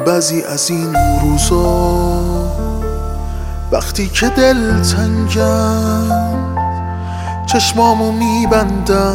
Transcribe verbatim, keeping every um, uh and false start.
بعضی از این روزا وقتی که دل تنگم چشمامو میبندم